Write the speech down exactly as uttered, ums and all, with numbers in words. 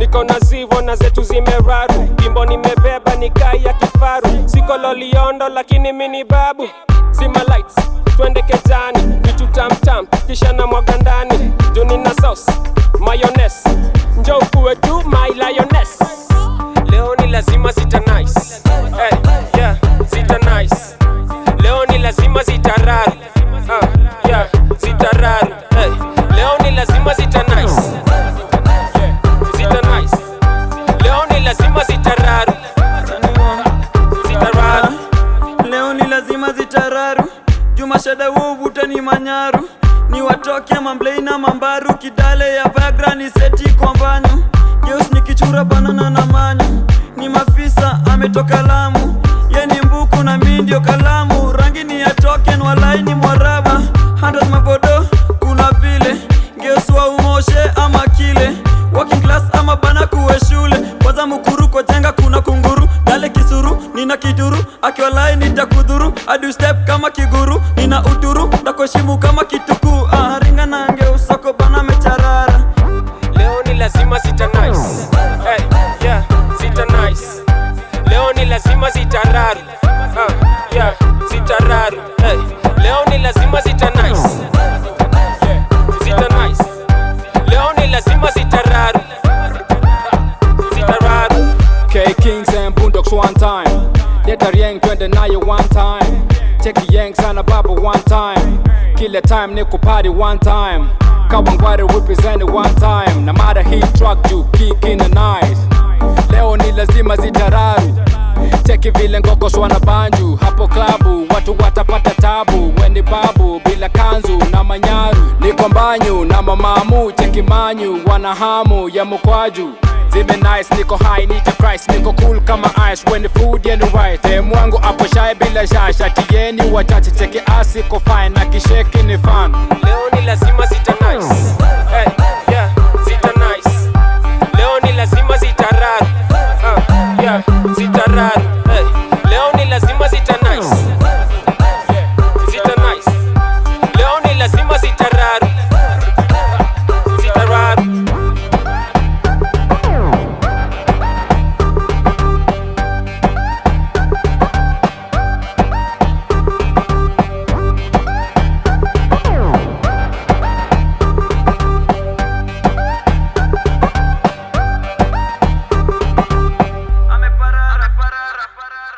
Niko na zivo na zetu zimeraru, kimbo nimebeba ni kai ya kifaru. Siko loliondo lakini mini babu. Zima lights, twende kejani, vitu tam tam, kisha na mwaga ndani. Juni na sauce, mayonnaise, njoo kuwe tu my lioness. Leo ni lazima zita nice, hey, yeah, zita nice. Leo ni lazima zita raru, uh, yeah, zita raru, hey. Leo ni lazima zita nice, yeah, zita nice. Leo ni lazima zita raru, zita raru. Leo ni lazima zita raru, Juma shada wuvuta ni manyaru. Ni watoke mamblei na mambaru, kidale ya Viagra ni seti kwa mbanyu. Geus ni kichura banana na manyu. Ni mafisa ametoka Lamu, ye ni mbuku na mi ndio kalamu. Rangi ni ya token walai ni mwaraba. Handles mabodo kuna vile, Geus wa umoshe ama kile. Working class ama bana kuwe shule. Kwanza mukuru kwa jenga kuna kunguru. Dale kisuru, nina kiduru, akiwalai nitakudhuru. Adu step kama kiguru, nina uduru, nakuheshimu kama kituku. Ah, ringa nange usoko bana mecharara. Leo ni lazima zita nice, hey, yeah, zita nice. Leo ni lazima zita raru, uh, yeah, zita raru, hey. Leo ni lazima zita nice, yeah, zita nice. Leo ni lazima zita raru, zita raru. K-Kings and Boondocks one time, Deta Rieng twende nayo one time. Cheki Yang sana baba one time, kila time niko party one time. Kawangware represent one time, na mara hii truck juu kick in the nice. Leo ni lazima zitararu, cheki vile ngokos wana banju. Hapo klabu watu watapata tabu, weni babu bila kanzu na manyaru. Niko mbanyu na mamamu, cheki manyu wana hamu ya mkwaju. Zime nice, niko high, nita Christ, niko cool kama ice. When the food yenu right, eh mwangu hapo shy bila shasha. Tieni wachache cheki asi ko fine, na kisheki ni fan. Leo ni lazima zita nice, hey, yeah.